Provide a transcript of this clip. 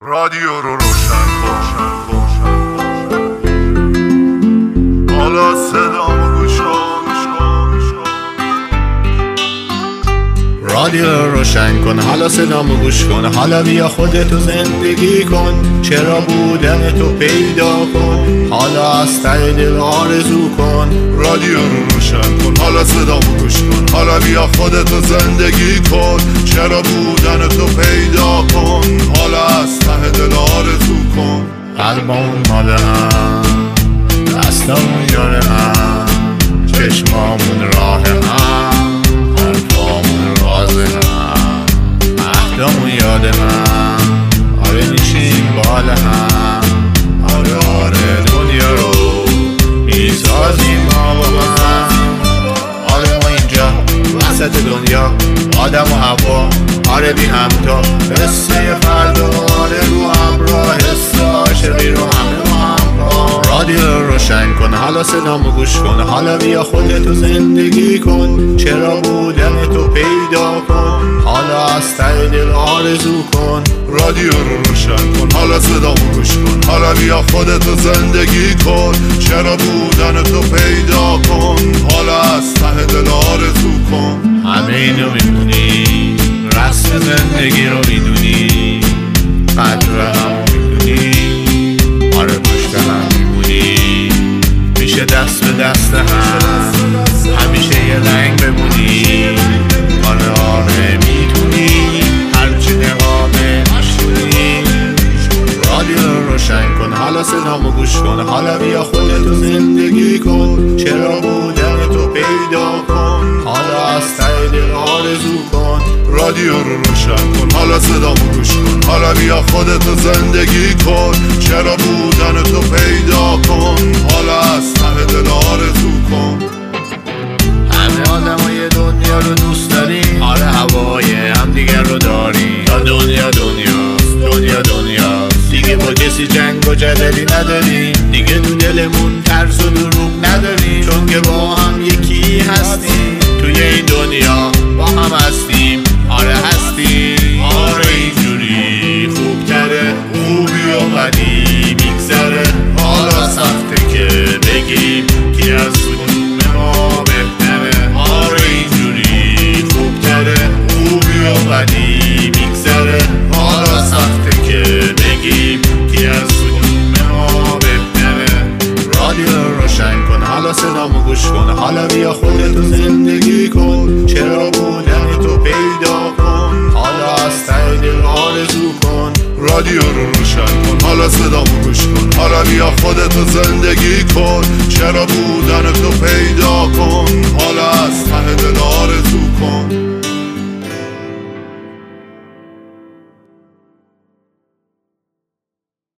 رادیو رو روشن کن، حالا صدامو گوش کن. رادیو رو روشن کن، حالا صدامو گوش کن. حالا بیا خودتو زندگی کن، چرا بودن تو پیدا کن. حالا از ته دل آرزو کن. رادیو رو روشن کن، حالا صدامو گوش کن. حالا بیا خودتو زندگی کن، چرا بودن تو پیدا کن. حالا از ته دل آرزو کن. قلبمون مال هم، دستمون یار هم، چشمامون راه هم، حرفامون راز هم، عهدامون یاد هم. آره نیشیم بال هم، آره دنیا رو میسازیم ما با هم. آره ما اینجا وسط دنیا، آدم و هوا، آره بی همتا، قصه فردا، آره رو همراه، حس عاشقی رو همه ما همراه. رادیو رو روشن کن، حالا صدامو گوش کن. حالا بیا خودتو زندگی کن، چرا بودن تو پیدا کن. حالا از ته دل آرزو کن. رادیو رو روشن کن، حالا صدامو گوش کن. حالا بیا خودتو زندگی کن، چرا بودن تو پیدا کن. حالا از ته دل آرزو کن. همه اینو میدونی، رسم زندگی رو میدونی، قدر همو میدونی، آره پشت هم میمونی، میشه دست به دست هم، همیشه یه رنگ بمونی. آره میتونی، هرچی نقامه نشونی. رادیو رو روشن کن، حالا صدامو گوش کن. حالا بیا خودتو زندگی کن، چرا بودن تو پیدا کن. حالا از ته دل آرزو کن. رادیو رو روشن کن، حالا صدامو گوش کن. حالا بیا خودتو زندگی کن، چرا بودن تو پیدا کن. حالا از ته دل آرزو کن. همه آدمای دنیا رو دوست داریم، آره هوای همدیگر رو داریم. تا دنیا دنیاست، دنیا دنیاست، دیگه با کسی جنگ و جدلی نداریم. دیگه تو دلمون ترس و دروغ نداریم، چون که با هم یکی هستیم. توی این دنیا با هم هستیم، آره هستیم. آره اینجوری خوبتره، خوبی و بدی میگذره. حالا سخته که بگیم کی از کدوم ما بهتره. آره اینجوری خوبتره، خوبی و بدی میگذره. حالا سخته که بگیم کی از کدوم ما بهتره. رادیو رو روشن کن، حالا صدامو گوش کن. حالا بیا خودتو زندگی کن، چرا بودن تو پیدا کن. حالا از ته دل آرزو کن. رادیو رو روشن کن، حالا صدامو گوش کن. حالا بیا خودتو زندگی کن، چرا بودن تو پیدا